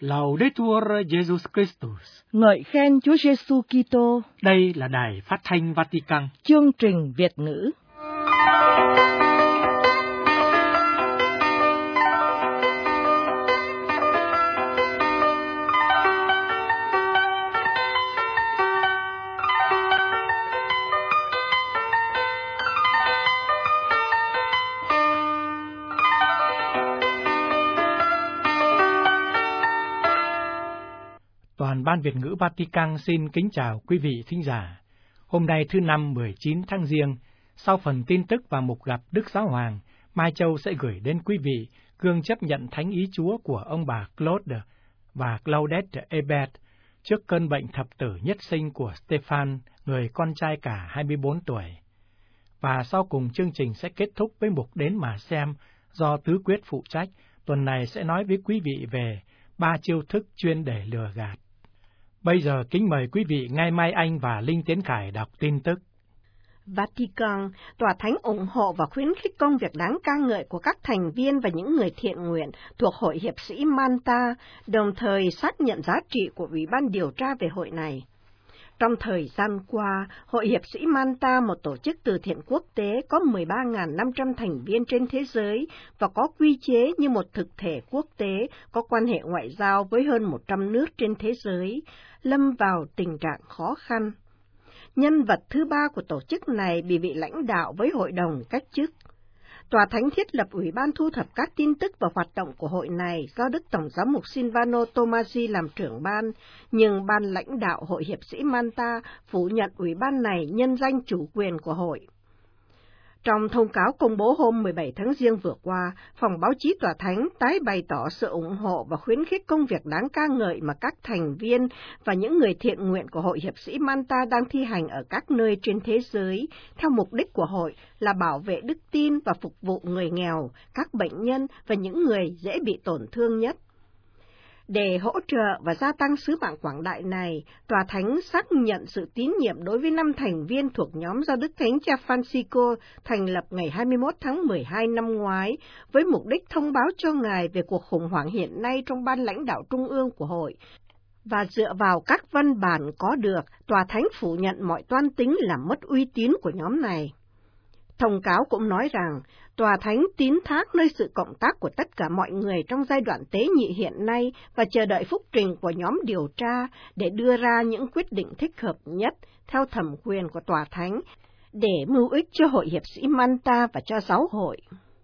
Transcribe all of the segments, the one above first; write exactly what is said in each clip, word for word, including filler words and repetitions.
Laudetur Jesus Christus. Ngợi khen Chúa Giêsu Kitô. Đây là Đài Phát thanh Vatican. Chương trình Việt ngữ. Toàn ban Việt ngữ Vatican xin kính chào quý vị thính giả. Hôm nay thứ năm mười chín tháng Giêng, sau phần tin tức và mục gặp Đức Giáo Hoàng, Mai Châu sẽ gửi đến quý vị gương chấp nhận thánh ý Chúa của ông bà Claude và Claudette Ebert trước cơn bệnh thập tử nhất sinh của Stephan, người con trai cả hai mươi bốn tuổi. Và sau cùng chương trình sẽ kết thúc với mục Đến mà xem do Tứ Quyết phụ trách, tuần này sẽ nói với quý vị về ba chiêu thức chuyên để lừa gạt. Bây giờ kính mời quý vị nghe Mai Anh và Linh Tiến Khải đọc tin tức. Vatican, Tòa Thánh ủng hộ và khuyến khích công việc đáng ca ngợi của các thành viên và những người thiện nguyện thuộc Hội Hiệp sĩ Malta, đồng thời xác nhận giá trị của Ủy ban điều tra về hội này. Trong thời gian qua, Hội Hiệp sĩ Malta, một tổ chức từ thiện quốc tế có mười ba nghìn năm trăm thành viên trên thế giới và có quy chế như một thực thể quốc tế có quan hệ ngoại giao với hơn một trăm nước trên thế giới, lâm vào tình trạng khó khăn. Nhân vật thứ ba của tổ chức này bị vị lãnh đạo với hội đồng cách chức. Tòa Thánh thiết lập Ủy ban thu thập các tin tức và hoạt động của hội này do Đức Tổng giám mục Silvano Tomasi làm trưởng ban, nhưng ban lãnh đạo Hội Hiệp sĩ Malta phủ nhận Ủy ban này nhân danh chủ quyền của hội. Trong thông cáo công bố hôm mười bảy tháng Giêng vừa qua, Phòng báo chí Tòa Thánh tái bày tỏ sự ủng hộ và khuyến khích công việc đáng ca ngợi mà các thành viên và những người thiện nguyện của Hội Hiệp sĩ Malta đang thi hành ở các nơi trên thế giới, theo mục đích của hội là bảo vệ đức tin và phục vụ người nghèo, các bệnh nhân và những người dễ bị tổn thương nhất. Để hỗ trợ và gia tăng sứ mạng quảng đại này, Tòa Thánh xác nhận sự tín nhiệm đối với năm thành viên thuộc nhóm do Đức Thánh Cha Francisco thành lập ngày hai mươi mốt tháng mười hai năm ngoái, với mục đích thông báo cho Ngài về cuộc khủng hoảng hiện nay trong ban lãnh đạo trung ương của hội. Và dựa vào các văn bản có được, Tòa Thánh phủ nhận mọi toan tính làm mất uy tín của nhóm này. Thông cáo cũng nói rằng, Tòa Thánh tín thác nơi sự cộng tác của tất cả mọi người trong giai đoạn tế nhị hiện nay và chờ đợi phúc trình của nhóm điều tra để đưa ra những quyết định thích hợp nhất theo thẩm quyền của Tòa Thánh để mưu ích cho Hội Hiệp sĩ Malta và cho giáo hội.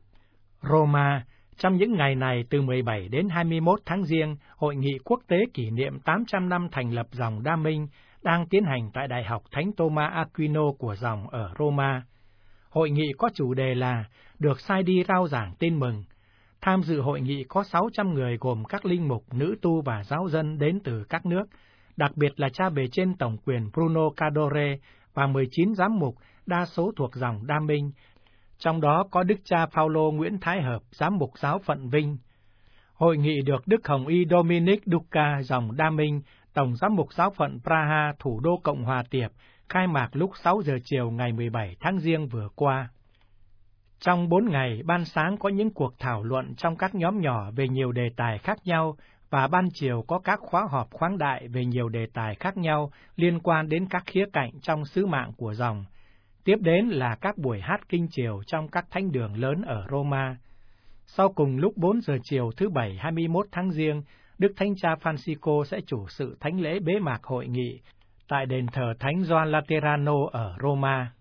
Roma, trong những ngày này từ mười bảy đến hai mươi mốt tháng Giêng, Hội nghị quốc tế kỷ niệm tám trăm năm thành lập dòng Đa Minh đang tiến hành tại Đại học Thánh Thomas Aquino của dòng ở Roma. Hội nghị có chủ đề là được sai đi rao giảng tin mừng. Tham dự hội nghị có sáu trăm người gồm các linh mục, nữ tu và giáo dân đến từ các nước, đặc biệt là cha bề trên tổng quyền Bruno Cadore và mười chín giám mục, đa số thuộc dòng Đa Minh, trong đó có Đức cha Paulo Nguyễn Thái Hợp, giám mục giáo phận Vinh. Hội nghị được Đức Hồng Y Dominic Duca, dòng Đa Minh, tổng giám mục giáo phận Praha, thủ đô Cộng hòa Tiệp, khai mạc lúc sáu giờ chiều ngày mười bảy tháng Giêng vừa qua. Trong bốn ngày, ban sáng có những cuộc thảo luận trong các nhóm nhỏ về nhiều đề tài khác nhau, và ban chiều có các khóa họp khoáng đại về nhiều đề tài khác nhau liên quan đến các khía cạnh trong sứ mạng của dòng. Tiếp đến là các buổi hát kinh chiều trong các thánh đường lớn ở Roma. Sau cùng lúc bốn giờ chiều thứ Bảy hai mươi mốt tháng Giêng, Đức Thánh Cha Francisco sẽ chủ sự thánh lễ bế mạc hội nghị tại đền thờ Thánh Gioan Laterano ở Roma.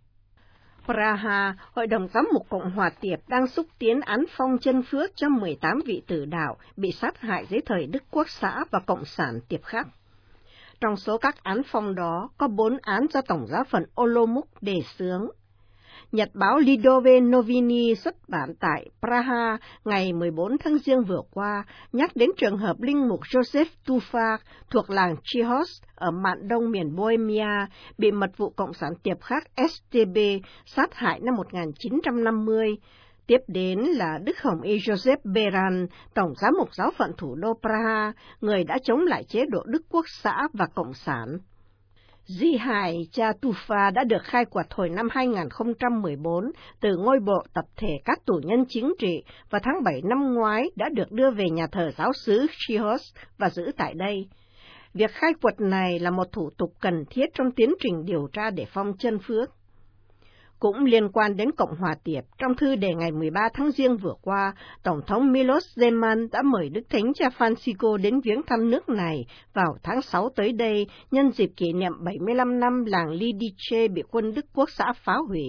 Praha, Hội đồng giám mục Cộng hòa Tiệp đang xúc tiến án phong chân phước cho mười tám vị tử đạo bị sát hại dưới thời Đức Quốc xã và Cộng sản Tiệp Khắc. Trong số các án phong đó, có bốn án do Tổng giáo phận Olomouc đề xướng. Nhật báo Lidové Noviny xuất bản tại Praha ngày mười bốn tháng Giêng vừa qua nhắc đến trường hợp linh mục Joseph Tufa thuộc làng Chihos ở mạn đông miền Bohemia bị mật vụ Cộng sản Tiệp Khắc ét tê bê sát hại năm một nghìn chín trăm năm mươi. Tiếp đến là Đức Hồng Y Joseph Beran, Tổng giám mục giáo phận thủ đô Praha, người đã chống lại chế độ Đức Quốc xã và Cộng sản. Di hài cha Tufa đã được khai quật hồi năm hai nghìn không trăm mười bốn từ ngôi mộ tập thể các tù nhân chính trị và tháng bảy năm ngoái đã được đưa về nhà thờ giáo xứ Chios và giữ tại đây. Việc khai quật này là một thủ tục cần thiết trong tiến trình điều tra để phong chân phước. Cũng liên quan đến Cộng hòa Tiệp, trong thư đề ngày mười ba tháng Giêng vừa qua, Tổng thống Miloš Zeman đã mời Đức Thánh Cha Francisco đến viếng thăm nước này vào tháng sáu tới đây, nhân dịp kỷ niệm bảy mươi lăm năm làng Lidice bị quân Đức Quốc xã phá hủy.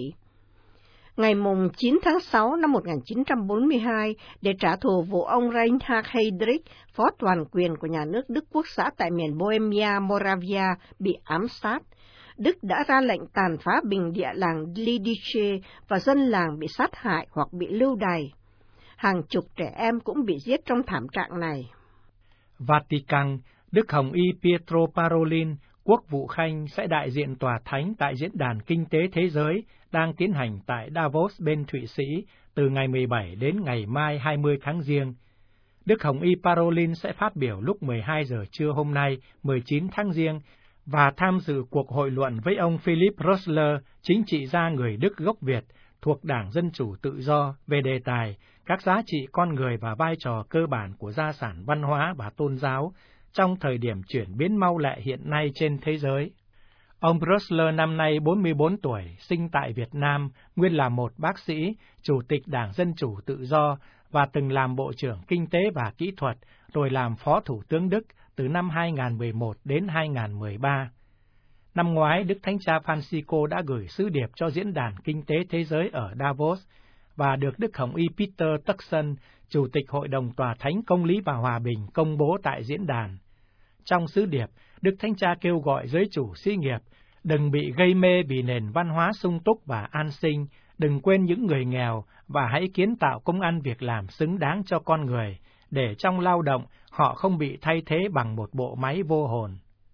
Ngày chín tháng sáu năm một nghìn chín trăm bốn mươi hai, để trả thù vụ ông Reinhard Heydrich, phó toàn quyền của nhà nước Đức Quốc xã tại miền Bohemia, Moravia, bị ám sát, Đức đã ra lệnh tàn phá bình địa làng Lidice và dân làng bị sát hại hoặc bị lưu đày. Hàng chục trẻ em cũng bị giết trong thảm trạng này. Vatican, Đức Hồng Y Pietro Parolin, Quốc vụ Khanh sẽ đại diện Tòa Thánh tại Diễn đàn Kinh tế Thế giới đang tiến hành tại Davos bên Thụy Sĩ từ ngày mười bảy đến ngày mai hai mươi tháng Giêng. Đức Hồng Y Parolin sẽ phát biểu lúc mười hai giờ trưa hôm nay, mười chín tháng Giêng, và tham dự cuộc hội luận với ông Philip Rösler, chính trị gia người Đức gốc Việt, thuộc Đảng Dân Chủ Tự Do, về đề tài các giá trị con người và vai trò cơ bản của gia sản văn hóa và tôn giáo trong thời điểm chuyển biến mau lẹ hiện nay trên thế giới. Ông Rösler năm nay bốn mươi bốn tuổi, sinh tại Việt Nam, nguyên là một bác sĩ, chủ tịch Đảng Dân Chủ Tự Do và từng làm Bộ trưởng Kinh tế và Kỹ thuật, rồi làm Phó Thủ tướng Đức từ năm hai nghìn không trăm mười một đến hai nghìn không trăm mười ba. Năm ngoái, Đức Thánh Cha Francisco đã gửi sứ điệp cho Diễn đàn Kinh tế Thế giới ở Davos và được Đức Hồng Y Peter Turkson, Chủ tịch Hội đồng Tòa Thánh Công lý và Hòa bình, công bố tại diễn đàn. Trong sứ điệp, Đức Thánh Cha kêu gọi giới chủ xí nghiệp đừng bị gây mê vì nền văn hóa sung túc và an sinh, đừng quên những người nghèo và hãy kiến tạo công ăn việc làm xứng đáng cho con người, để trong lao động họ không bị thay thế bằng một bộ máy vô hồn.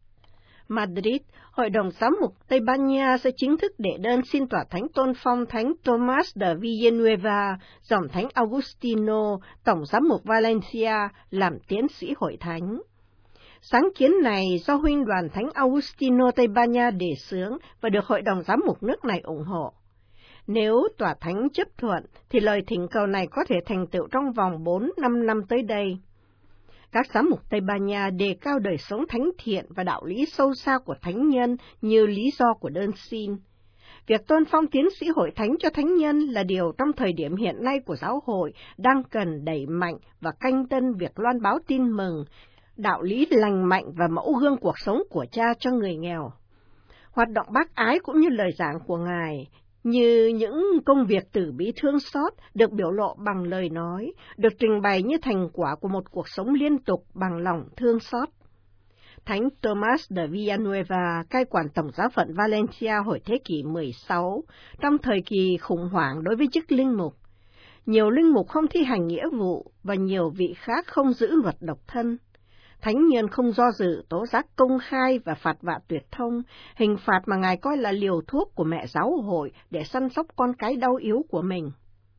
Madrid, Hội đồng Giám mục Tây Ban Nha sẽ chính thức đệ đơn xin Tòa Thánh tôn phong Thánh Tomás de Villanueva, dòng Thánh Augustino, Tổng Giám mục Valencia, làm tiến sĩ hội thánh. Sáng kiến này do Huynh đoàn Thánh Augustino Tây Ban Nha đề xướng và được Hội đồng Giám mục nước này ủng hộ. Nếu Tòa Thánh chấp thuận, thì lời thỉnh cầu này có thể thành tựu trong vòng bốn năm năm tới đây. Các giám mục Tây Ban Nha đề cao đời sống thánh thiện và đạo lý sâu xa của thánh nhân như lý do của đơn xin. Việc tôn phong tiến sĩ hội thánh cho thánh nhân là điều trong thời điểm hiện nay của giáo hội đang cần đẩy mạnh và canh tân việc loan báo tin mừng, đạo lý lành mạnh và mẫu gương cuộc sống của Cha cho người nghèo. Hoạt động bác ái cũng như lời giảng của Ngài, như những công việc từ bi thương xót được biểu lộ bằng lời nói, được trình bày như thành quả của một cuộc sống liên tục bằng lòng thương xót. Thánh Tomás de Villanueva cai quản tổng giáo phận Valencia hồi thế kỷ mười sáu, trong thời kỳ khủng hoảng đối với chức linh mục. Nhiều linh mục không thi hành nghĩa vụ và nhiều vị khác không giữ luật độc thân. Thánh nhân không do dự tố giác công khai và phạt vạ tuyệt thông, hình phạt mà Ngài coi là liều thuốc của mẹ giáo hội để săn sóc con cái đau yếu của mình.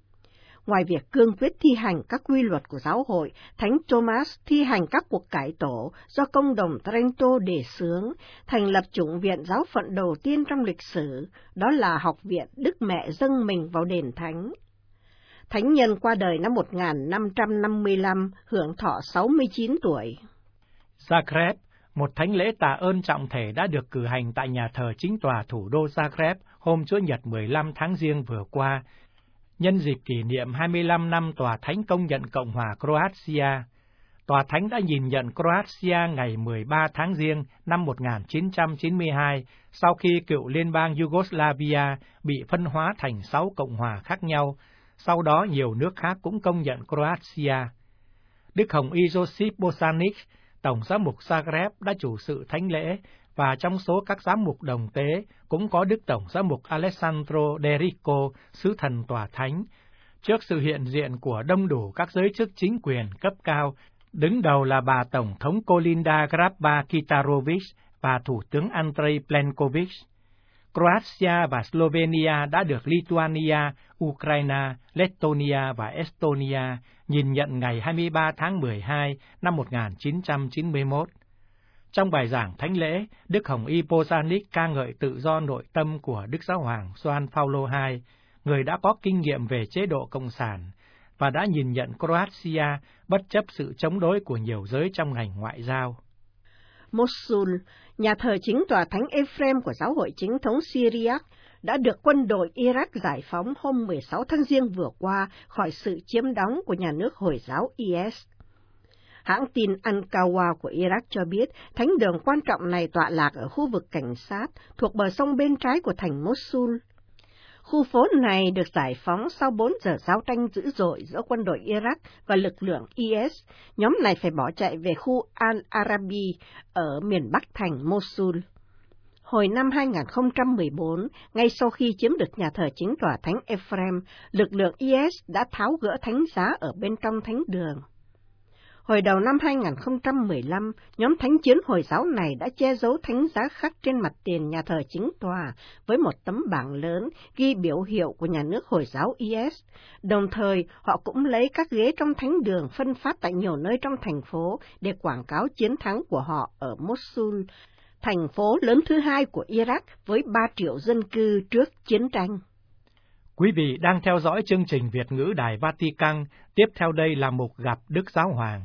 Ngoài việc cương quyết thi hành các quy luật của giáo hội, Thánh Thomas thi hành các cuộc cải tổ do công đồng Trento đề xướng, thành lập chủng viện giáo phận đầu tiên trong lịch sử, đó là Học viện Đức Mẹ dâng mình vào đền thánh. Thánh nhân qua đời năm một nghìn năm trăm năm mươi lăm, hưởng thọ sáu mươi chín tuổi. Zagreb, một thánh lễ tạ ơn trọng thể đã được cử hành tại nhà thờ chính tòa thủ đô Zagreb hôm Chủ nhật mười lăm tháng Giêng vừa qua, nhân dịp kỷ niệm hai mươi lăm năm Tòa Thánh công nhận Cộng hòa Croatia. Tòa Thánh đã nhìn nhận Croatia ngày mười ba tháng Giêng năm một nghìn chín trăm chín mươi hai, sau khi cựu liên bang Yugoslavia bị phân hóa thành sáu cộng hòa khác nhau. Sau đó nhiều nước khác cũng công nhận Croatia. Đức Hồng Y Josip Bosanic, Tổng giám mục Zagreb đã chủ sự thánh lễ, và trong số các giám mục đồng tế cũng có Đức Tổng giám mục Alessandro De Rico, sứ thần Tòa Thánh, trước sự hiện diện của đông đủ các giới chức chính quyền cấp cao, đứng đầu là bà Tổng thống Kolinda Grabar-Kitarovic và Thủ tướng Andrei Plenković. Croatia và Slovenia đã được Lithuania, Ukraine, Lithuania và Estonia nhìn nhận ngày hai mươi ba tháng mười hai năm một nghìn chín trăm chín mươi mốt. Trong bài giảng thánh lễ, Đức Hồng Y Posanik ca ngợi tự do nội tâm của Đức Giáo hoàng Gioan Phaolô đệ nhị, người đã có kinh nghiệm về chế độ cộng sản và đã nhìn nhận Croatia bất chấp sự chống đối của nhiều giới trong ngành ngoại giao. Mosul, nhà thờ chính tòa thánh Ephrem của giáo hội chính thống Syriac, đã được quân đội Iraq giải phóng hôm mười sáu tháng Giêng vừa qua khỏi sự chiếm đóng của nhà nước Hồi giáo i ét. Hãng tin Al-Qawa của Iraq cho biết thánh đường quan trọng này tọa lạc ở khu vực cảnh sát thuộc bờ sông bên trái của thành Mosul. Khu phố này được giải phóng sau bốn giờ giao tranh dữ dội giữa quân đội Iraq và lực lượng i ét. Nhóm này phải bỏ chạy về khu Al-Arabi ở miền bắc thành Mosul. Hồi năm hai nghìn không trăm mười bốn, ngay sau khi chiếm được nhà thờ chính tòa thánh Ephrem, lực lượng i ét đã tháo gỡ thánh giá ở bên trong thánh đường. Hồi đầu năm hai nghìn không trăm mười lăm, nhóm thánh chiến Hồi giáo này đã che giấu thánh giá khắc trên mặt tiền nhà thờ chính tòa với một tấm bảng lớn ghi biểu hiệu của nhà nước Hồi giáo i ét. Đồng thời, họ cũng lấy các ghế trong thánh đường phân phát tại nhiều nơi trong thành phố để quảng cáo chiến thắng của họ ở Mosul, thành phố lớn thứ hai của Iraq với ba triệu dân cư trước chiến tranh. Quý vị đang theo dõi chương trình Việt ngữ Đài Vatican, tiếp theo đây là mục gặp Đức Giáo Hoàng.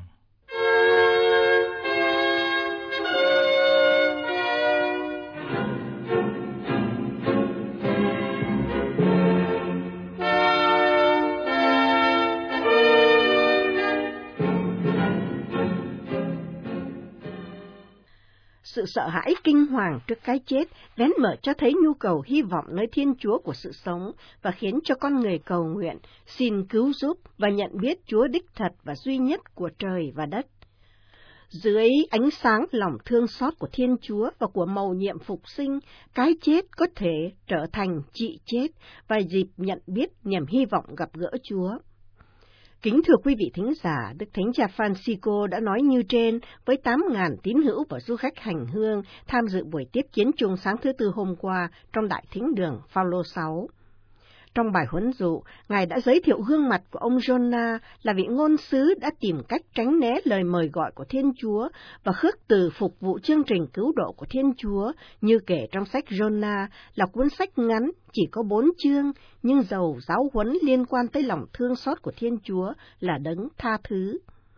Sự sợ hãi kinh hoàng trước cái chết vén mở cho thấy nhu cầu hy vọng nơi Thiên Chúa của sự sống và khiến cho con người cầu nguyện, xin cứu giúp và nhận biết Chúa đích thật và duy nhất của trời và đất. Dưới ánh sáng lòng thương xót của Thiên Chúa và của mầu nhiệm phục sinh, cái chết có thể trở thành trị chết và dịp nhận biết niềm hy vọng gặp gỡ Chúa. Kính thưa quý vị thính giả, Đức Thánh Cha Francisco đã nói như trên với tám nghìn tín hữu và du khách hành hương tham dự buổi tiếp kiến chung sáng thứ Tư hôm qua trong Đại Thính đường Phaolô đệ sáu. Trong bài huấn dụ, Ngài đã giới thiệu gương mặt của ông Jonah là vị ngôn sứ đã tìm cách tránh né lời mời gọi của Thiên Chúa và khước từ phục vụ chương trình cứu độ của Thiên Chúa, như kể trong sách Jonah là cuốn sách ngắn, chỉ có bốn chương, nhưng giàu giáo huấn liên quan tới lòng thương xót của Thiên Chúa là đấng tha thứ.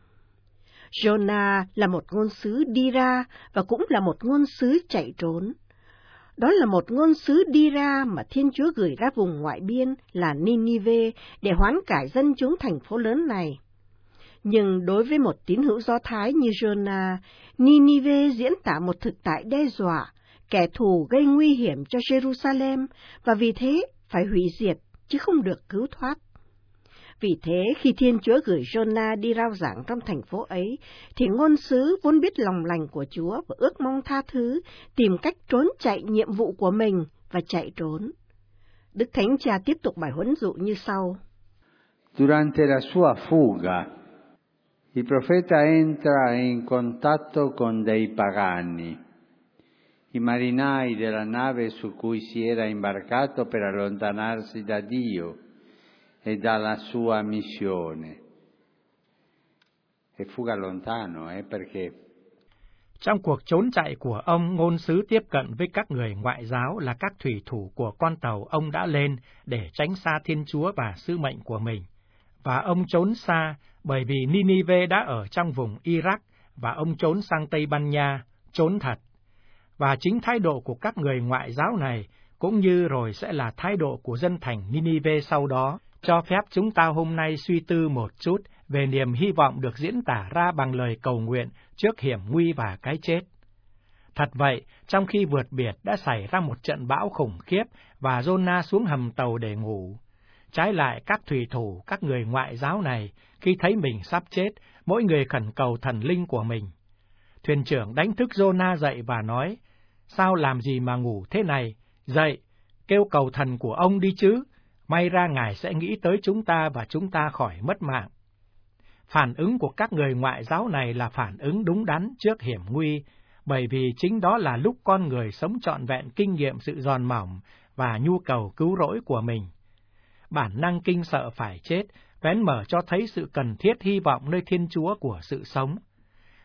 Jonah là một ngôn sứ đi ra và cũng là một ngôn sứ chạy trốn. Đó là một ngôn sứ đi ra mà Thiên Chúa gửi ra vùng ngoại biên là Ninive để hoán cải dân chúng thành phố lớn này. Nhưng đối với một tín hữu Do Thái như Jonah, Ninive diễn tả một thực tại đe dọa, kẻ thù gây nguy hiểm cho Jerusalem và vì thế phải hủy diệt chứ không được cứu thoát. Vì thế, khi Thiên Chúa gửi Jonah đi rao giảng trong thành phố ấy, thì ngôn sứ vốn biết lòng lành của Chúa và ước mong tha thứ, tìm cách trốn chạy nhiệm vụ của mình và chạy trốn. Đức Thánh Cha tiếp tục bài huấn dụ như sau. Durante la sua fuga, il profeta entra in contatto con dei pagani, i marinai della nave su cui si era imbarcato per allontanarsi da Dio e dalla sua missione. E fuga lontano, eh, perché Trong cuộc trốn chạy của ông, ngôn sứ tiếp cận với các người ngoại giáo là các thủy thủ của con tàu ông đã lên để tránh xa Thiên Chúa và sứ mệnh của mình. Và ông trốn xa bởi vì Ninive đã ở trong vùng Iraq và ông trốn sang Tây Ban Nha, trốn thật. Và chính thái độ của các người ngoại giáo này cũng như rồi sẽ là thái độ của dân thành Ninive sau đó, cho phép chúng ta hôm nay suy tư một chút về niềm hy vọng được diễn tả ra bằng lời cầu nguyện trước hiểm nguy và cái chết. Thật vậy, trong khi vượt biển đã xảy ra một trận bão khủng khiếp và Jonah xuống hầm tàu để ngủ. Trái lại, các thủy thủ, các người ngoại giáo này, khi thấy mình sắp chết, mỗi người khẩn cầu thần linh của mình. Thuyền trưởng đánh thức Jonah dậy và nói, sao làm gì mà ngủ thế này? Dậy, kêu cầu thần của ông đi chứ, may ra Ngài sẽ nghĩ tới chúng ta và chúng ta khỏi mất mạng. Phản ứng của các người ngoại giáo này là phản ứng đúng đắn trước hiểm nguy, bởi vì chính đó là lúc con người sống trọn vẹn kinh nghiệm sự giòn mỏng và nhu cầu cứu rỗi của mình. Bản năng kinh sợ phải chết vén mở cho thấy sự cần thiết hy vọng nơi Thiên Chúa của sự sống.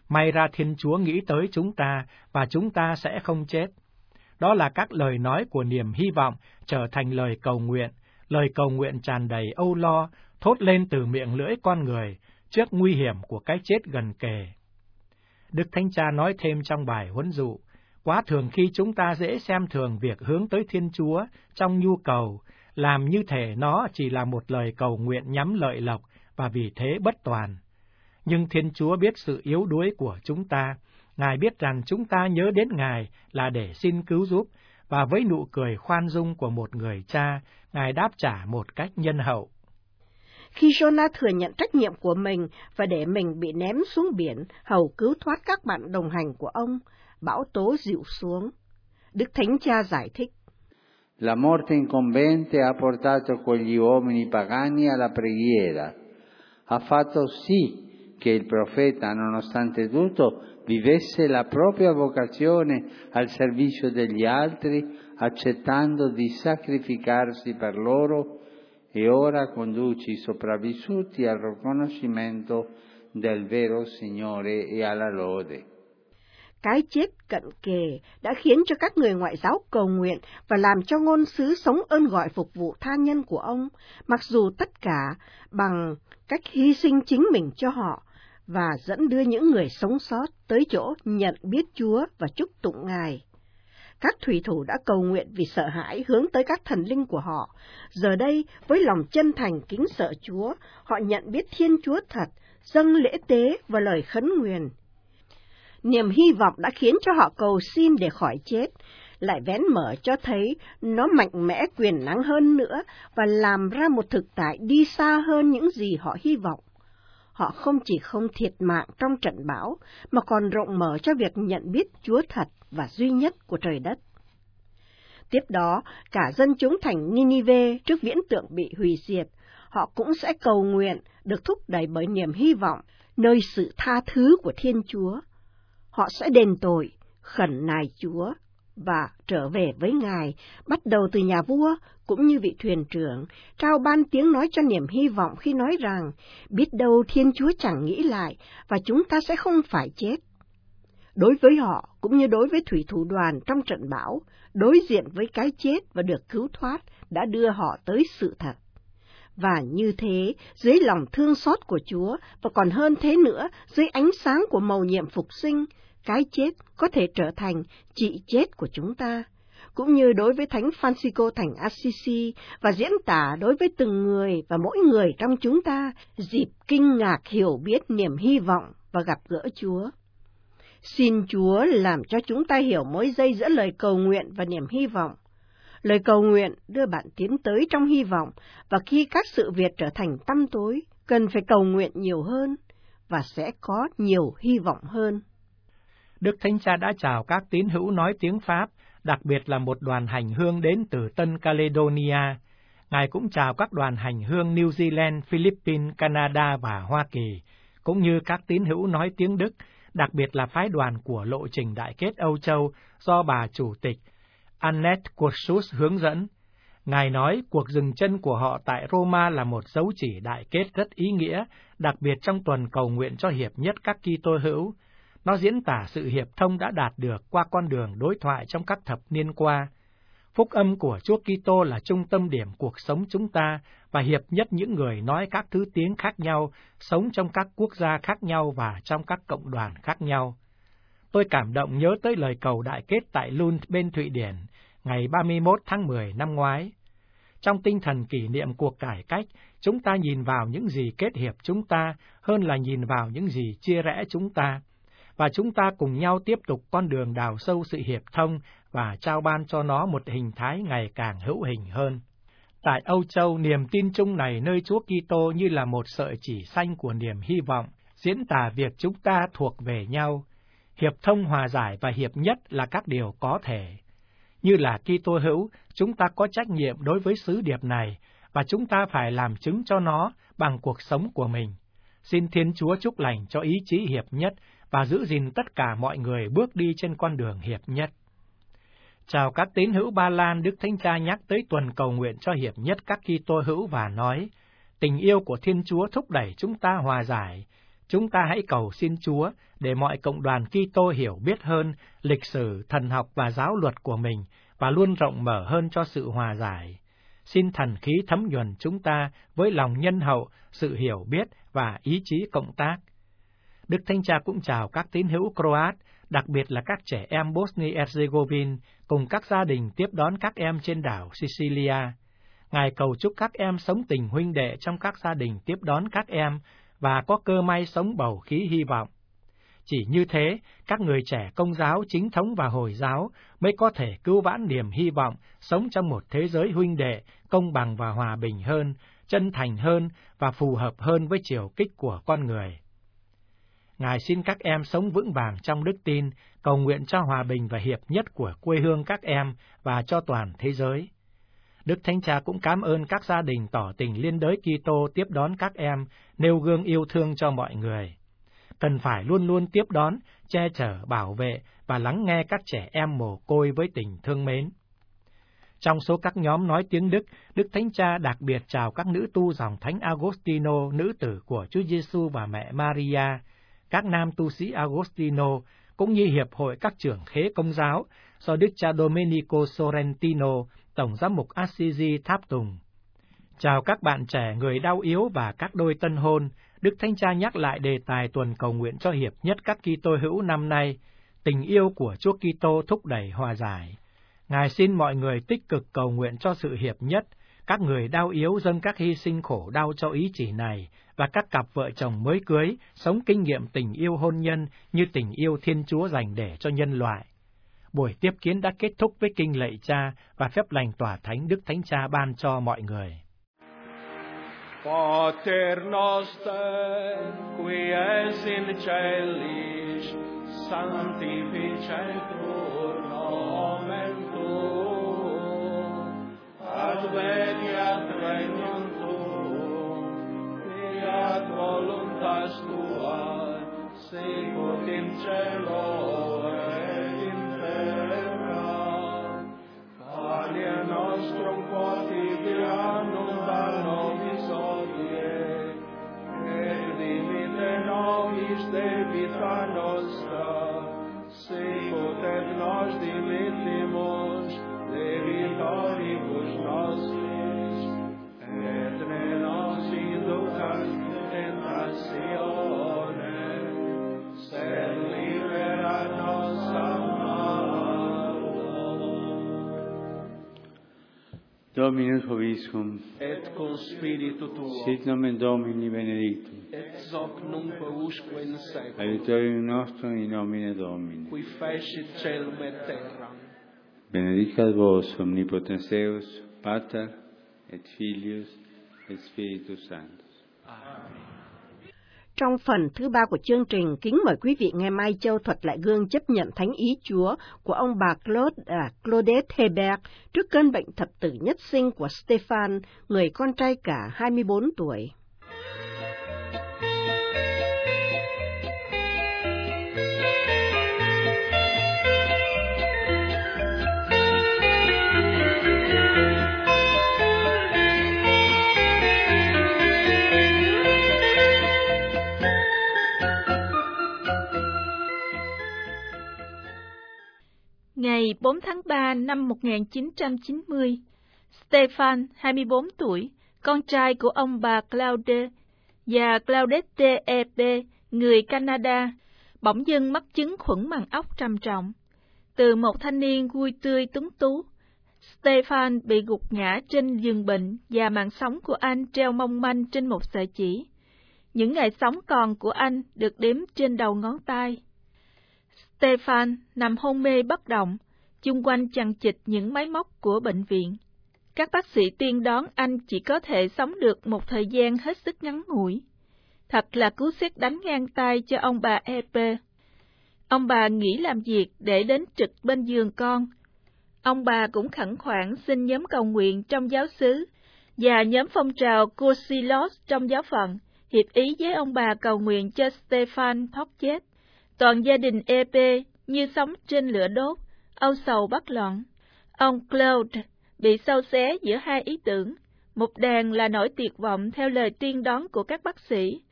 May ra Thiên Chúa nghĩ tới chúng ta và chúng ta sẽ không chết. Đó là các lời nói của niềm hy vọng trở thành lời cầu nguyện, lời cầu nguyện tràn đầy âu lo, thốt lên từ miệng lưỡi con người trước nguy hiểm của cái chết gần kề. Đức Thánh Cha nói thêm trong bài huấn dụ, quá thường khi chúng ta dễ xem thường việc hướng tới Thiên Chúa trong nhu cầu, làm như thể nó chỉ là một lời cầu nguyện nhắm lợi lộc và vì thế bất toàn. Nhưng Thiên Chúa biết sự yếu đuối của chúng ta, Ngài biết rằng chúng ta nhớ đến Ngài là để xin cứu giúp, và với nụ cười khoan dung của một người cha, Ngài đáp trả một cách nhân hậu. Khi Jonah thừa nhận trách nhiệm của mình và để mình bị ném xuống biển hầu cứu thoát các bạn đồng hành của ông, bão tố dịu xuống. Đức Thánh Cha giải thích. La morte incombente ha portato quegli uomini pagani alla preghiera, ha fatto sì che il profeta, nonostante tutto, vivesse la propria vocazione al servizio degli altri, accettando di sacrificarsi per loro, e ora conduce i sopravvissuti al riconoscimento del vero Signore e alla lode. Cái chết cận kề đã khiến cho các người ngoại giáo cầu nguyện và làm cho ngôn sứ sống ơn gọi phục vụ tha nhân của ông, mặc dù tất cả bằng cách hy sinh chính mình cho họ, và dẫn đưa những người sống sót tới chỗ nhận biết Chúa và chúc tụng Ngài. Các thủy thủ đã cầu nguyện vì sợ hãi hướng tới các thần linh của họ. Giờ đây, với lòng chân thành kính sợ Chúa, họ nhận biết Thiên Chúa thật, dâng lễ tế và lời khấn nguyền. Niềm hy vọng đã khiến cho họ cầu xin để khỏi chết, lại vén mở cho thấy nó mạnh mẽ quyền năng hơn nữa và làm ra một thực tại đi xa hơn những gì họ hy vọng. Họ không chỉ không thiệt mạng trong trận bão, mà còn rộng mở cho việc nhận biết Chúa thật và duy nhất của trời đất. Tiếp đó, cả dân chúng thành Ninive trước viễn tượng bị hủy diệt, họ cũng sẽ cầu nguyện được thúc đẩy bởi niềm hy vọng, nơi sự tha thứ của Thiên Chúa. Họ sẽ đền tội, khẩn nài Chúa và trở về với Ngài, bắt đầu từ nhà vua cũng như vị thuyền trưởng, trao ban tiếng nói cho niềm hy vọng khi nói rằng, biết đâu Thiên Chúa chẳng nghĩ lại và chúng ta sẽ không phải chết. Đối với họ, cũng như đối với thủy thủ đoàn trong trận bão, đối diện với cái chết và được cứu thoát đã đưa họ tới sự thật. Và như thế, dưới lòng thương xót của Chúa, và còn hơn thế nữa, dưới ánh sáng của mầu nhiệm phục sinh, cái chết có thể trở thành trị chết của chúng ta, cũng như đối với Thánh Francisco thành Assisi, và diễn tả đối với từng người và mỗi người trong chúng ta, dịp kinh ngạc hiểu biết niềm hy vọng và gặp gỡ Chúa. Xin Chúa làm cho chúng ta hiểu mối dây giữa lời cầu nguyện và niềm hy vọng. Lời cầu nguyện đưa bạn tiến tới trong hy vọng, và khi các sự việc trở thành tăm tối, cần phải cầu nguyện nhiều hơn, và sẽ có nhiều hy vọng hơn. Đức Thánh Cha đã chào các tín hữu nói tiếng Pháp, đặc biệt là một đoàn hành hương đến từ Tân Caledonia. Ngài cũng chào các đoàn hành hương New Zealand, Philippines, Canada và Hoa Kỳ, cũng như các tín hữu nói tiếng Đức, đặc biệt là phái đoàn của Lộ trình Đại kết Âu Châu do bà Chủ tịch Annette Cursus hướng dẫn. Ngài nói cuộc dừng chân của họ tại Roma là một dấu chỉ đại kết rất ý nghĩa, đặc biệt trong tuần cầu nguyện cho hiệp nhất các Kitô hữu. Nó diễn tả sự hiệp thông đã đạt được qua con đường đối thoại trong các thập niên qua. Phúc âm của Chúa Kitô là trung tâm điểm cuộc sống chúng ta và hiệp nhất những người nói các thứ tiếng khác nhau, sống trong các quốc gia khác nhau và trong các cộng đoàn khác nhau. Tôi cảm động nhớ tới lời cầu đại kết tại Lund bên Thụy Điển, ngày ba mươi mốt tháng mười năm ngoái. Trong tinh thần kỷ niệm cuộc cải cách, chúng ta nhìn vào những gì kết hiệp chúng ta hơn là nhìn vào những gì chia rẽ chúng ta. Và chúng ta cùng nhau tiếp tục con đường đào sâu sự hiệp thông và trao ban cho nó một hình thái ngày càng hữu hình hơn. Tại Âu Châu, niềm tin chung này nơi Chúa Kitô như là một sợi chỉ xanh của niềm hy vọng, diễn tả việc chúng ta thuộc về nhau. Hiệp thông, hòa giải và hiệp nhất là các điều có thể. Như là Kitô hữu, chúng ta có trách nhiệm đối với sứ điệp này, và chúng ta phải làm chứng cho nó bằng cuộc sống của mình. Xin Thiên Chúa chúc lành cho ý chí hiệp nhất, và giữ gìn tất cả mọi người bước đi trên con đường hiệp nhất. Chào các tín hữu Ba Lan, Đức Thánh Cha nhắc tới tuần cầu nguyện cho hiệp nhất các Kitô hữu và nói, tình yêu của Thiên Chúa thúc đẩy chúng ta hòa giải, chúng ta hãy cầu xin Chúa để mọi cộng đoàn Kitô hiểu biết hơn lịch sử, thần học và giáo luật của mình và luôn rộng mở hơn cho sự hòa giải. Xin thần khí thấm nhuần chúng ta với lòng nhân hậu, sự hiểu biết và ý chí cộng tác. Đức Thánh Cha cũng chào các tín hữu Croat, đặc biệt là các trẻ em Bosnia-Herzegovina cùng các gia đình tiếp đón các em trên đảo Sicilia. Ngài cầu chúc các em sống tình huynh đệ trong các gia đình tiếp đón các em và có cơ may sống bầu khí hy vọng. Chỉ như thế, các người trẻ Công giáo, Chính thống và Hồi giáo mới có thể cứu vãn niềm hy vọng sống trong một thế giới huynh đệ, công bằng và hòa bình hơn, chân thành hơn và phù hợp hơn với chiều kích của con người. Ngài xin các em sống vững vàng trong đức tin, cầu nguyện cho hòa bình và hiệp nhất của quê hương các em và cho toàn thế giới. Đức Thánh Cha cũng cảm ơn các gia đình tỏ tình liên đới Kitô tiếp đón các em, nêu gương yêu thương cho mọi người. Cần phải luôn luôn tiếp đón, che chở, bảo vệ và lắng nghe các trẻ em mồ côi với tình thương mến. Trong số các nhóm nói tiếng Đức, Đức Thánh Cha đặc biệt chào các nữ tu dòng Thánh Agostino, nữ tử của Chúa Giêsu và mẹ Maria, các nam tu sĩ Agostino, cũng như Hiệp hội các trưởng khế Công giáo do Đức cha Domenico Sorrentino, Tổng giám mục Assisi tháp tùng. Chào các bạn trẻ người đau yếu và các đôi tân hôn. Đức Thánh Cha nhắc lại đề tài tuần cầu nguyện cho hiệp nhất các Kitô hữu năm nay, tình yêu của Chúa Kitô thúc đẩy hòa giải. Ngài xin mọi người tích cực cầu nguyện cho sự hiệp nhất, các người đau yếu dâng các hy sinh khổ đau cho ý chỉ này, và các cặp vợ chồng mới cưới sống kinh nghiệm tình yêu hôn nhân như tình yêu Thiên Chúa dành để cho nhân loại. Buổi tiếp kiến đã kết thúc với kinh lạy Cha và phép lành tỏa thánh Đức Thánh Cha ban cho mọi người. Pater noster, qui es in celis, sanctificetur nomen tuum, adveniat regnum tuum, fiat voluntas tua, sicut in cielo et in terra. Panem nostrum quotidianum da nobis hodie, et dimite nobis debita nostra, sicut et nos dimittimus debitoribus nostris, et ne nos inducas in tentatione, sed libera nos a malo. Dominus vobiscum, Et cum spiritu tuo, sit nomen Domini benedictum, et hoc nunc usque in seculum, aiutorium nostrum in nomine Domini. qui fecit celum et terram. Benedicat vos omnipotens Deus, Pater et Filius et Spiritus Sanctus. Trong phần thứ ba của chương trình, kính mời quý vị nghe Mai Châu thuật lại gương chấp nhận thánh ý Chúa của ông bà Claude à, Claudette Hebert trước cơn bệnh thập tử nhất sinh của Stefan, người con trai cả hai mươi bốn tuổi. Ngày bốn tháng ba năm một nghìn chín trăm chín mươi, Stefan, hai mươi bốn tuổi, con trai của ông bà Claude và Claudette e pê, người Canada, bỗng dưng mắc chứng khuẩn màng ốc trầm trọng. Từ một thanh niên vui tươi tuấn tú, Stefan bị gục ngã trên giường bệnh và mạng sống của anh treo mong manh trên một sợi chỉ. Những ngày sống còn của anh được đếm trên đầu ngón tay. Stefan nằm hôn mê bất động, chung quanh chằng chịt những máy móc của bệnh viện. Các bác sĩ tiên đoán anh chỉ có thể sống được một thời gian hết sức ngắn ngủi. Thật là cú sét đánh ngang tay cho ông bà e pê. Ông bà nghỉ làm việc để đến trực bên giường con. Ông bà cũng khẩn khoản xin nhóm cầu nguyện trong giáo xứ và nhóm phong trào Cousilos trong giáo phận hiệp ý với ông bà cầu nguyện cho Stefan thoát chết. Toàn gia đình e pê như sống trên lửa đốt, âu sầu bất loạn. Ông Claude bị xâu xé giữa hai ý tưởng. Một đàn là nỗi tuyệt vọng theo lời tiên đoán của các bác sĩ.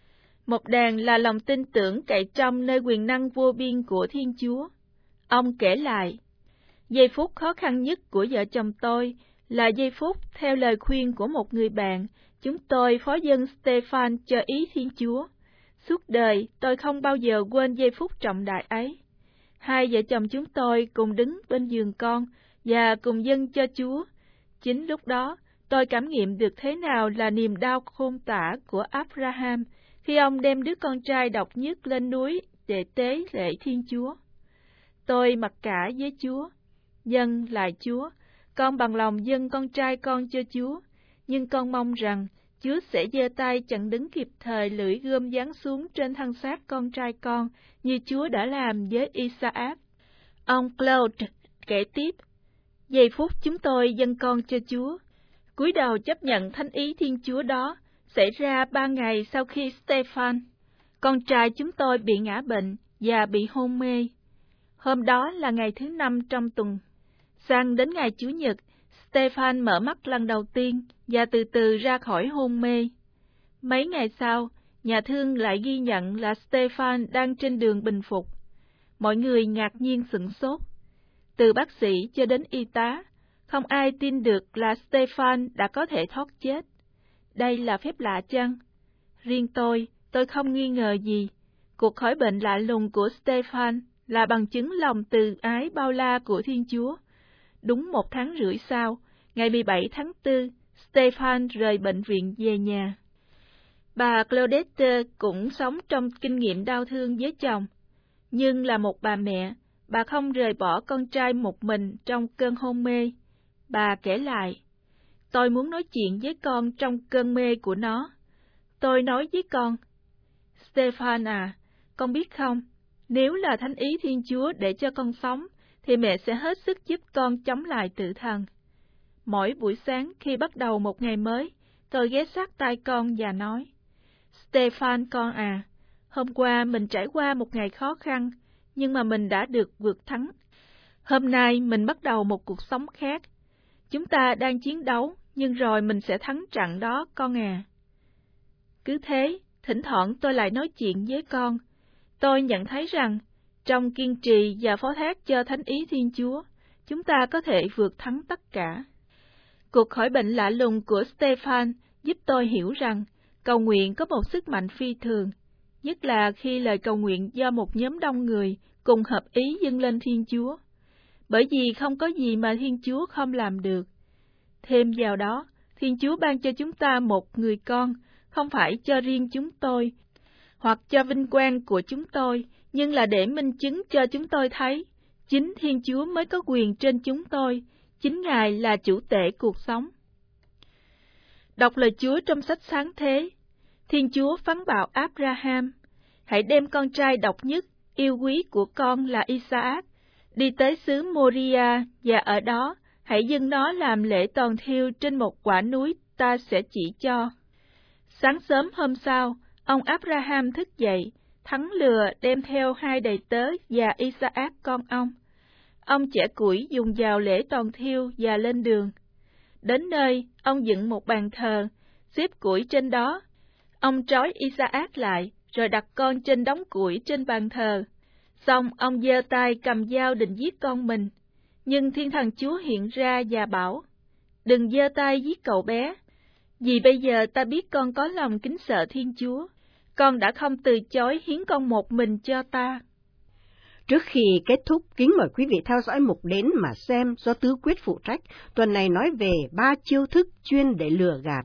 Một đàn là lòng tin tưởng cậy trong nơi quyền năng vô biên của Thiên Chúa. Ông kể lại, giây phút khó khăn nhất của vợ chồng tôi là giây phút theo lời khuyên của một người bạn, chúng tôi phó dâng Stephan cho ý Thiên Chúa. Suốt đời tôi không bao giờ quên giây phút trọng đại ấy. Hai vợ chồng chúng tôi cùng đứng bên giường con và cùng dâng cho Chúa. Chính lúc đó, tôi cảm nghiệm được thế nào là niềm đau khôn tả của Abraham khi ông đem đứa con trai độc nhất lên núi để tế lễ Thiên Chúa. Tôi mặc cả với Chúa, dâng lại Chúa, con bằng lòng dâng con trai con cho Chúa, nhưng con mong rằng Chúa sẽ giơ tay chặn đứng kịp thời lưỡi gươm giáng xuống trên thân xác con trai con, như Chúa đã làm với Isaac. Ông Claude kể tiếp, giây phút chúng tôi dâng con cho Chúa, cúi đầu chấp nhận thánh ý Thiên Chúa đó, xảy ra ba ngày sau khi Stephan, con trai chúng tôi bị ngã bệnh và bị hôn mê. Hôm đó là ngày thứ năm trong tuần. Sang đến ngày Chủ nhật, Stephan mở mắt lần đầu tiên và từ từ ra khỏi hôn mê. Mấy ngày sau, nhà thương lại ghi nhận là Stephan đang trên đường bình phục. Mọi người ngạc nhiên sửng sốt. Từ bác sĩ cho đến y tá, không ai tin được là Stephan đã có thể thoát chết. Đây là phép lạ chăng? Riêng tôi, tôi không nghi ngờ gì. Cuộc khỏi bệnh lạ lùng của Stephan là bằng chứng lòng từ ái bao la của Thiên Chúa. Đúng một tháng rưỡi sau, ngày mười bảy tháng tư, Stephan rời bệnh viện về nhà. Bà Claudette cũng sống trong kinh nghiệm đau thương với chồng. Nhưng là một bà mẹ, bà không rời bỏ con trai một mình trong cơn hôn mê. Bà kể lại, tôi muốn nói chuyện với con trong cơn mê của nó. Tôi nói với con, Stephan à, con biết không, nếu là thánh ý Thiên Chúa để cho con sống, thì mẹ sẽ hết sức giúp con chống lại tự thần. Mỗi buổi sáng khi bắt đầu một ngày mới, tôi ghé sát tai con và nói, Stephan con à, hôm qua mình trải qua một ngày khó khăn, nhưng mà mình đã được vượt thắng. Hôm nay mình bắt đầu một cuộc sống khác. Chúng ta đang chiến đấu, nhưng rồi mình sẽ thắng trận đó con à. Cứ thế, thỉnh thoảng tôi lại nói chuyện với con. Tôi nhận thấy rằng, trong kiên trì và phó thác cho thánh ý Thiên Chúa, chúng ta có thể vượt thắng tất cả. Cuộc khỏi bệnh lạ lùng của Stephan giúp tôi hiểu rằng cầu nguyện có một sức mạnh phi thường, nhất là khi lời cầu nguyện do một nhóm đông người cùng hợp ý dâng lên Thiên Chúa. Bởi vì không có gì mà Thiên Chúa không làm được. Thêm vào đó, Thiên Chúa ban cho chúng ta một người con, không phải cho riêng chúng tôi, hoặc cho vinh quang của chúng tôi, nhưng là để minh chứng cho chúng tôi thấy, chính Thiên Chúa mới có quyền trên chúng tôi, chính Ngài là chủ tể cuộc sống. Đọc lời Chúa trong sách Sáng Thế, Thiên Chúa phán bảo Abraham, hãy đem con trai độc nhất, yêu quý của con là Isaac, đi tới xứ Moria, và ở đó, hãy dâng nó làm lễ toàn thiêu trên một quả núi ta sẽ chỉ cho. Sáng sớm hôm sau, ông Abraham thức dậy, thắng lừa đem theo hai đầy tớ và Isaac con ông. Ông chẻ củi dùng vào lễ toàn thiêu và lên đường. Đến nơi, ông dựng một bàn thờ, xếp củi trên đó. Ông trói Isaac lại, rồi đặt con trên đống củi trên bàn thờ. Xong, ông giơ tay cầm dao định giết con mình. Nhưng Thiên Thần Chúa hiện ra và bảo, đừng giơ tay giết cậu bé, vì bây giờ ta biết con có lòng kính sợ Thiên Chúa. Con đã không từ chối hiến con một mình cho ta. Trước khi kết thúc, kính mời quý vị theo dõi mục đến mà xem do Tứ Quyết phụ trách. Tuần này nói về ba chiêu thức chuyên để lừa gạt.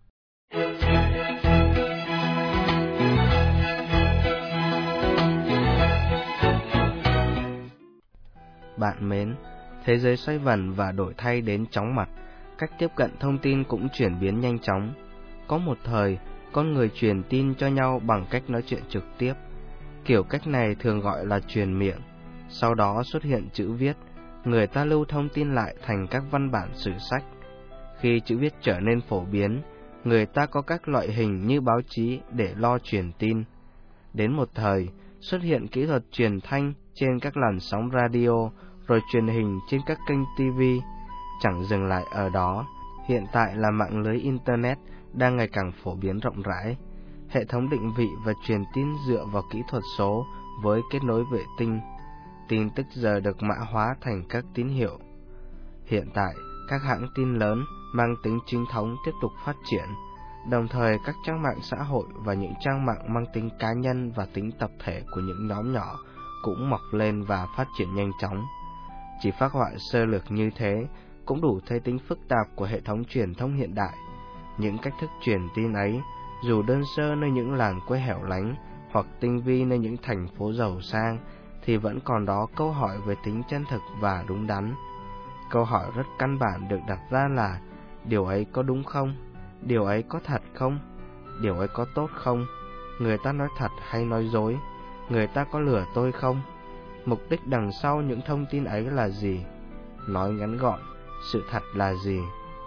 Bạn mến, thế giới xoay vần và đổi thay đến chóng mặt, cách tiếp cận thông tin cũng chuyển biến nhanh chóng. Có một thời, con người truyền tin cho nhau bằng cách nói chuyện trực tiếp. Kiểu cách này thường gọi là truyền miệng. Sau đó xuất hiện chữ viết, người ta lưu thông tin lại thành các văn bản sử sách. Khi chữ viết trở nên phổ biến, người ta có các loại hình như báo chí để lo truyền tin. Đến một thời, xuất hiện kỹ thuật truyền thanh trên các làn sóng radio, rồi truyền hình trên các kênh ti vi. Chẳng dừng lại ở đó, hiện tại là mạng lưới Internet đang ngày càng phổ biến rộng rãi. hệ thống định vị và truyền tin dựa vào kỹ thuật số với kết nối vệ tinh. Tin tức giờ được mã hóa thành các tín hiệu. Hiện tại, các hãng tin lớn mang tính chính thống tiếp tục phát triển, đồng thời các trang mạng xã hội và những trang mạng mang tính cá nhân và tính tập thể của những nhóm nhỏ cũng mọc lên và phát triển nhanh chóng. Chỉ phác họa sơ lược như thế cũng đủ thấy tính phức tạp của hệ thống truyền thông hiện đại. Những cách thức truyền tin ấy, dù đơn sơ nơi những làng quê hẻo lánh hoặc tinh vi nơi những thành phố giàu sang, thì vẫn còn đó câu hỏi về tính chân thực và đúng đắn. Câu hỏi rất căn bản được đặt ra là: điều ấy có đúng không? Điều ấy có thật không? Điều ấy có tốt không? Người ta nói thật hay nói dối? Người ta có lừa tôi không? Mục đích đằng sau những thông tin ấy là gì? Nói ngắn gọn, sự thật là gì?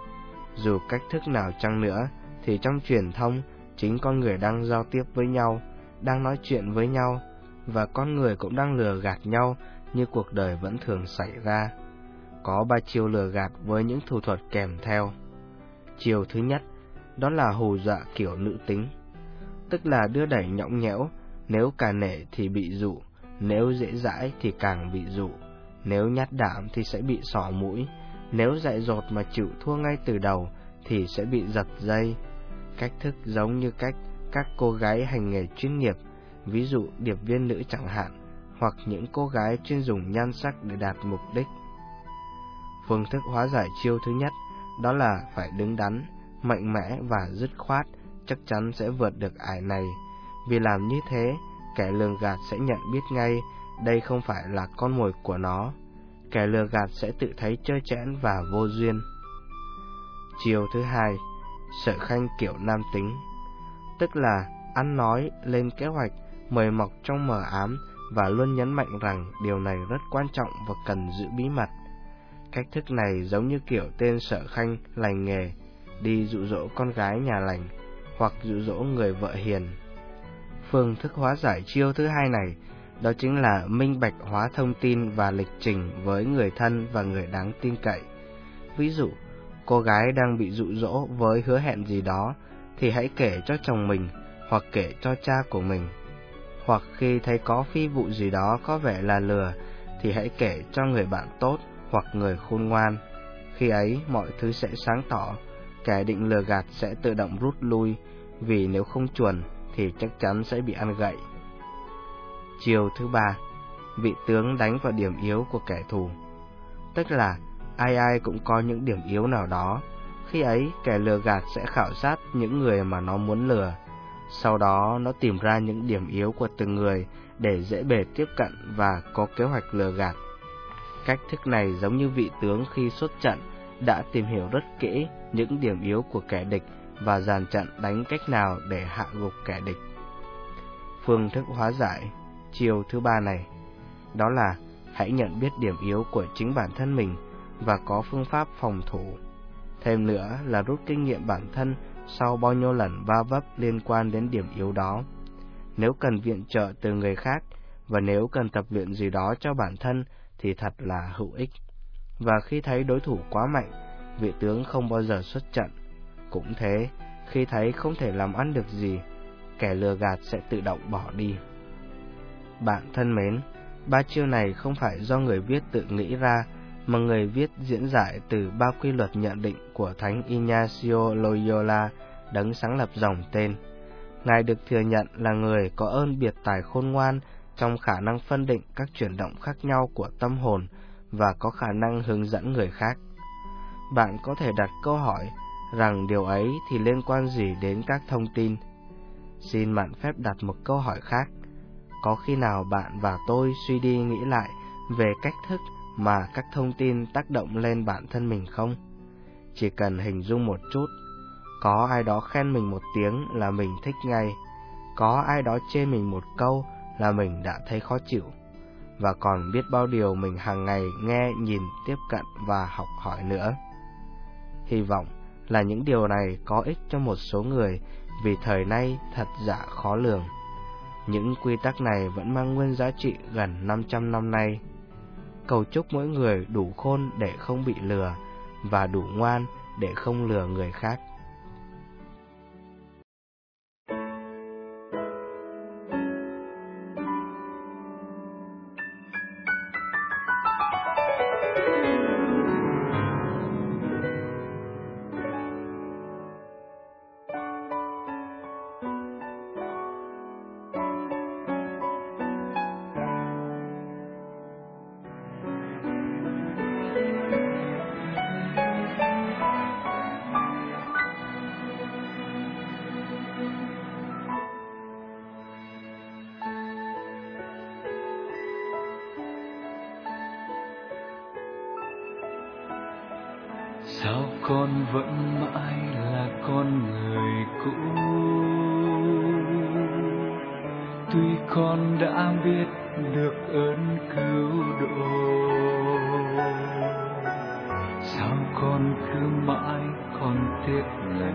Dù cách thức nào chăng nữa, thì trong truyền thông, chính con người đang giao tiếp với nhau, đang nói chuyện với nhau, và con người cũng đang lừa gạt nhau như cuộc đời vẫn thường xảy ra. Có ba chiêu lừa gạt với những thủ thuật kèm theo. Chiêu thứ nhất, đó là hù dọa kiểu nữ tính, tức là đưa đẩy nhõng nhẽo, nếu cà nể thì bị dụ, nếu dễ dãi thì càng bị dụ, nếu nhát đảm thì sẽ bị xỏ mũi, nếu dại dột mà chịu thua ngay từ đầu thì sẽ bị giật dây. Cách thức giống như cách các cô gái hành nghề chuyên nghiệp, ví dụ điệp viên nữ chẳng hạn, hoặc những cô gái chuyên dùng nhan sắc để đạt mục đích. Phương thức hóa giải chiêu thứ nhất, đó là phải đứng đắn, mạnh mẽ và dứt khoát, chắc chắn sẽ vượt được ải này. Vì làm như thế, kẻ lường gạt sẽ nhận biết ngay đây không phải là con mồi của nó. Kẻ lừa gạt sẽ tự thấy trơ trẽn và vô duyên. Chiêu thứ hai, sở khanh kiểu nam tính, tức là ăn nói, lên kế hoạch, mời mọc trong mờ ám và luôn nhấn mạnh rằng điều này rất quan trọng và cần giữ bí mật. Cách thức này giống như kiểu tên sở khanh lành nghề đi dụ dỗ con gái nhà lành hoặc dụ dỗ người vợ hiền. Phương thức hóa giải chiêu thứ hai này, đó chính là minh bạch hóa thông tin và lịch trình với người thân và người đáng tin cậy. Ví dụ, cô gái đang bị dụ dỗ với hứa hẹn gì đó thì hãy kể cho chồng mình hoặc kể cho cha của mình. Hoặc khi thấy có phi vụ gì đó có vẻ là lừa thì hãy kể cho người bạn tốt hoặc người khôn ngoan. Khi ấy mọi thứ sẽ sáng tỏ, kẻ định lừa gạt sẽ tự động rút lui, vì nếu không chuẩn thì chắc chắn sẽ bị ăn gậy. Chiêu thứ ba, vị tướng đánh vào điểm yếu của kẻ thù, tức là ai ai cũng có những điểm yếu nào đó. Khi ấy kẻ lừa gạt sẽ khảo sát những người mà nó muốn lừa, sau đó nó tìm ra những điểm yếu của từng người để dễ bề tiếp cận và có kế hoạch lừa gạt. Cách thức này giống như vị tướng khi xuất trận đã tìm hiểu rất kỹ những điểm yếu của kẻ địch và dàn trận đánh cách nào để hạ gục kẻ địch. Phương thức hóa giải chiêu thứ ba này, đó là hãy nhận biết điểm yếu của chính bản thân mình và có phương pháp phòng thủ. Thêm nữa là rút kinh nghiệm bản thân sau bao nhiêu lần va vấp liên quan đến điểm yếu đó. Nếu cần viện trợ từ người khác và nếu cần tập luyện gì đó cho bản thân thì thật là hữu ích. Và khi thấy đối thủ quá mạnh, vị tướng không bao giờ xuất trận. Cũng thế, khi thấy không thể làm ăn được gì, kẻ lừa gạt sẽ tự động bỏ đi. Bạn thân mến, ba chiêu này không phải do người viết tự nghĩ ra, mà người viết diễn giải từ ba quy luật nhận định của Thánh Ignacio Loyola, đấng sáng lập dòng tên. Ngài được thừa nhận là người có ơn biệt tài khôn ngoan trong khả năng phân định các chuyển động khác nhau của tâm hồn và có khả năng hướng dẫn người khác. Bạn có thể đặt câu hỏi rằng điều ấy thì liên quan gì đến các thông tin? Xin mạn phép đặt một câu hỏi khác. Có khi nào bạn và tôi suy đi nghĩ lại về cách thức mà các thông tin tác động lên bản thân mình không? Chỉ cần hình dung một chút, có ai đó khen mình một tiếng là mình thích ngay, có ai đó chê mình một câu là mình đã thấy khó chịu, và còn biết bao điều mình hàng ngày nghe, nhìn, tiếp cận và học hỏi nữa. Hy vọng là những điều này có ích cho một số người, vì thời nay thật giả khó lường. Những quy tắc này vẫn mang nguyên giá trị gần năm trăm năm nay. Cầu chúc mỗi người đủ khôn để không bị lừa và đủ ngoan để không lừa người khác. sao con vẫn mãi là con người cũ, tuy con đã biết được ơn cứu độ. Sao con cứ mãi còn tiếc lần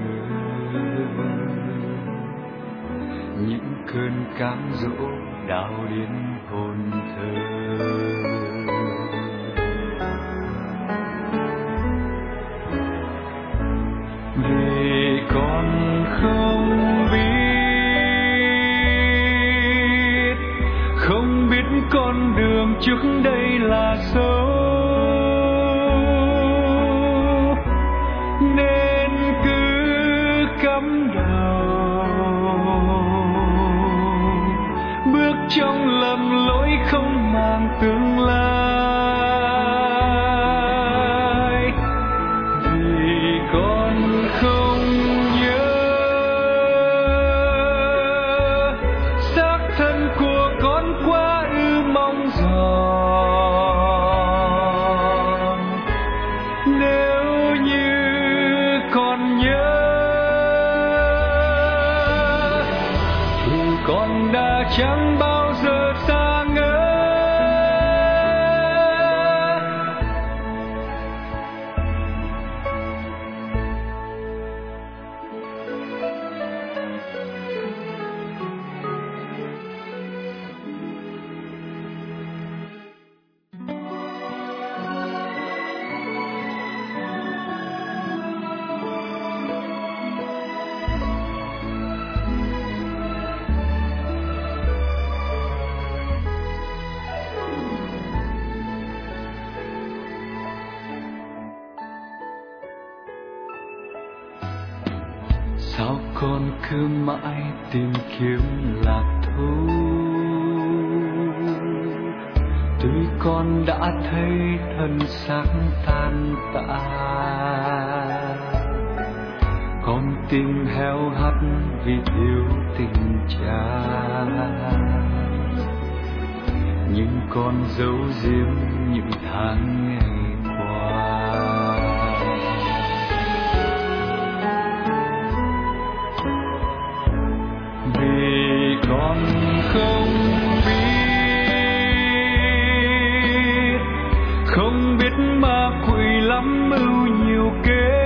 những cơn cám dỗ đau điên hồn thơ. Vì con không biết, không biết con đường trước đây là xấu, nên cứ cắm đầu bước trong lầm lỗi không màng tương lai. Vì con không nhớ xác thân của con quá ư mong giòn. Nếu như con nhớ thì con đã chẳng bao giờ xa ngỡ. Sao con cứ mãi tìm kiếm lạc thú, tuy con đã thấy thân xác tan tã. Con tim heo hắt vì thiếu tình cha, nhưng con giấu giếm những tháng ngày qua. Vì con không biết, không biết ma quỷ lắm mưu nhiều kế.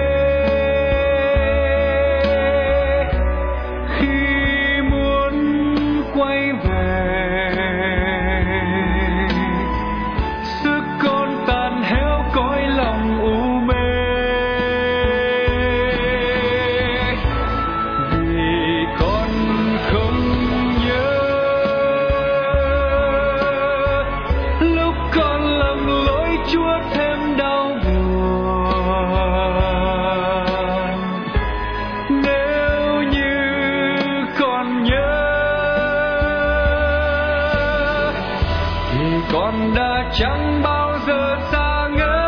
Khi muốn quay về, sức con tàn héo cõi lòng u mê. Vì con không nhớ lúc con lầm lỗi Chúa thêm đau buồn. Nếu như con nhớ thì con đã chẳng bao giờ xa ngỡ.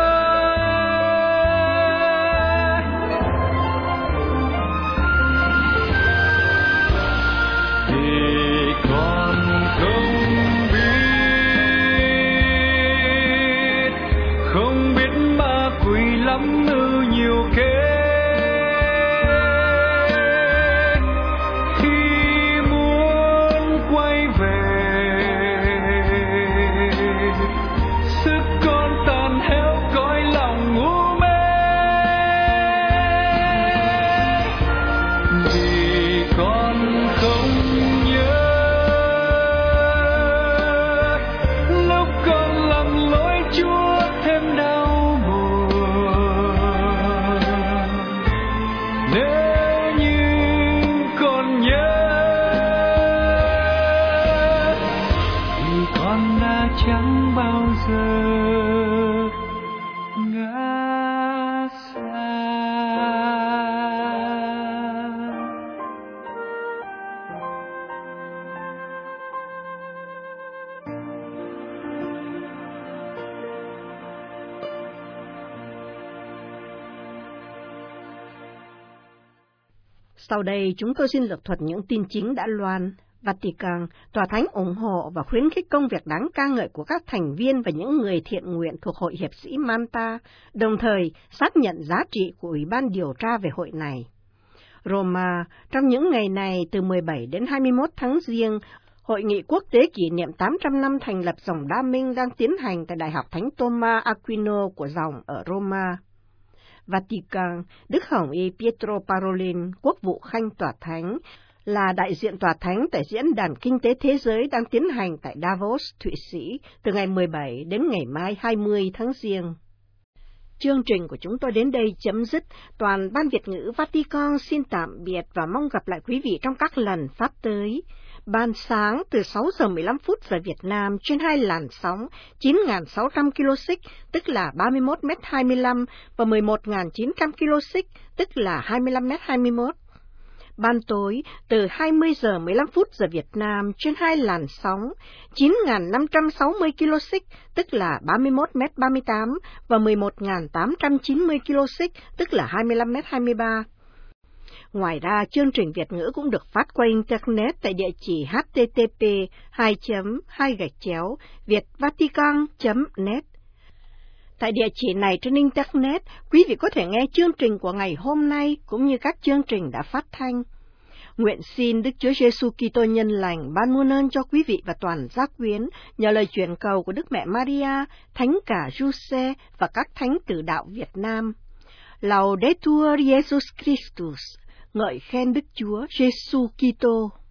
Vì con không biết, không biết ma quỷ lắm mưu nhiều kế. Khi muốn quay về, sức con tàn héo cõi lòng u mê. Vì con không nhớ lúc con lầm lỗi Chúa thêm đau buồn. Nếu như con nhớ thì con đã chẳng bao giờ ngã xa. Sau đây chúng tôi xin lược thuật những tin chính đã loan Vatican, Tòa Thánh ủng hộ và khuyến khích công việc đáng ca ngợi của các thành viên và những người thiện nguyện thuộc Hội Hiệp sĩ Malta, đồng thời xác nhận giá trị của Ủy ban điều tra về hội này. Roma, trong những ngày này từ mười bảy đến hai mươi mốt tháng Giêng, Hội nghị quốc tế kỷ niệm tám trăm năm thành lập dòng Đa Minh đang tiến hành tại Đại học Thánh Thomas Aquino của dòng ở Roma. Vatican, Đức Hồng Y Pietro Parolin, Quốc vụ Khanh Tòa Thánh, là đại diện Tòa Thánh tại Diễn đàn Kinh tế Thế giới đang tiến hành tại Davos, Thụy Sĩ, từ ngày mười bảy đến ngày mai hai mươi tháng Giêng. Chương trình của chúng tôi đến đây chấm dứt. Toàn ban Việt ngữ Vatican xin tạm biệt và mong gặp lại quý vị trong các lần phát tới. Ban sáng từ sáu giờ mười lăm phút giờ Việt Nam trên hai làn sóng chín nghìn sáu trăm ki lô xích, tức là ba mươi mốt mét hai mươi lăm, và mười một nghìn chín trăm ki lô xích, tức là hai mươi lăm mét hai mươi mốt. Ban tối từ hai mươi giờ mười lăm phút giờ Việt Nam trên hai làn sóng chín nghìn năm trăm sáu mươi ki lô xích, tức là ba mươi mốt mét ba mươi tám, và mười một nghìn tám trăm chín mươi ki lô xích, tức là hai mươi lăm mét hai mươi ba. Ngoài ra, chương trình Việt ngữ cũng được phát qua Internet tại địa chỉ h t t p hai chấm hai gạch chéo vietvatican chấm net. Tại địa chỉ này trên Internet, quý vị có thể nghe chương trình của ngày hôm nay cũng như các chương trình đã phát thanh. Nguyện xin Đức Chúa Giêsu Kitô nhân lành ban muôn ơn cho quý vị và toàn giác quyến nhờ lời truyền cầu của Đức Mẹ Maria, Thánh cả Giuse và các thánh tử đạo Việt Nam. Laudetur Jesus Christus, ngợi khen Đức Chúa Giêsu Kitô.